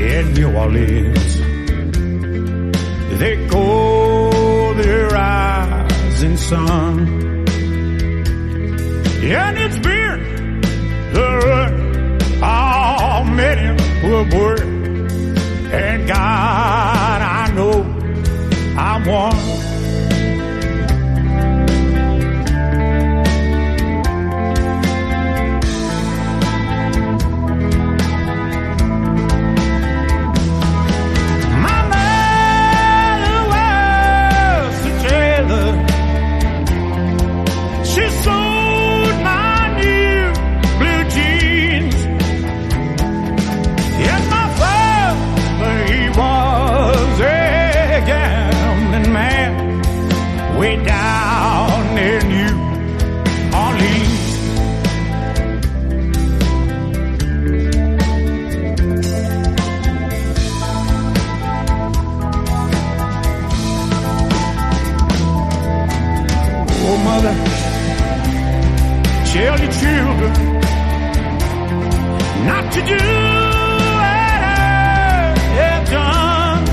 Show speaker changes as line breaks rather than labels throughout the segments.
in New Orleans. They call the rising sun, and it's been the run of many were born. And God, I know I'm one. Way down in New Orleans. Oh, mother, tell your children not to do what they've done.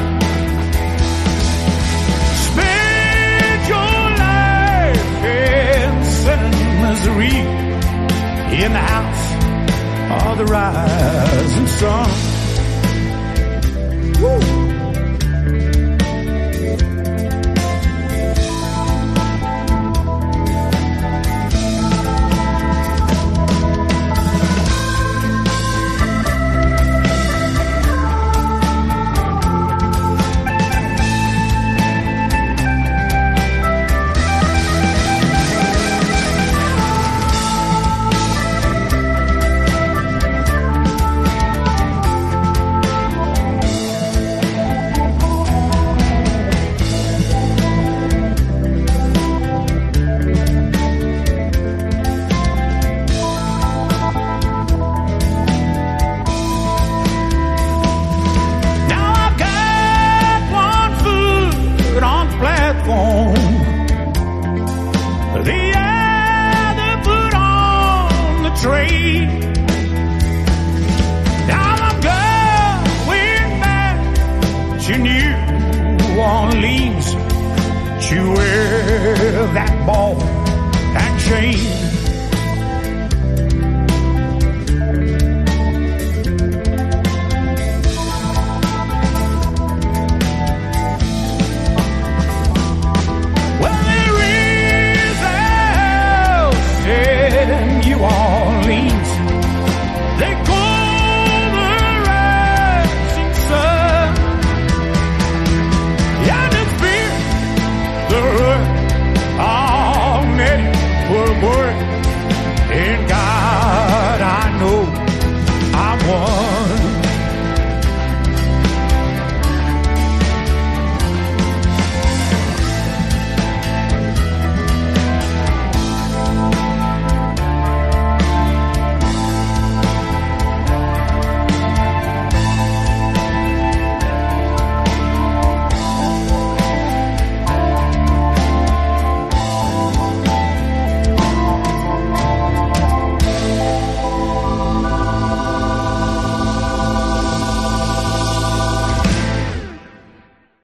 Misery in the house of the rising sun. Woo. The other put on the train. Now I'm going back to New Orleans to where that ball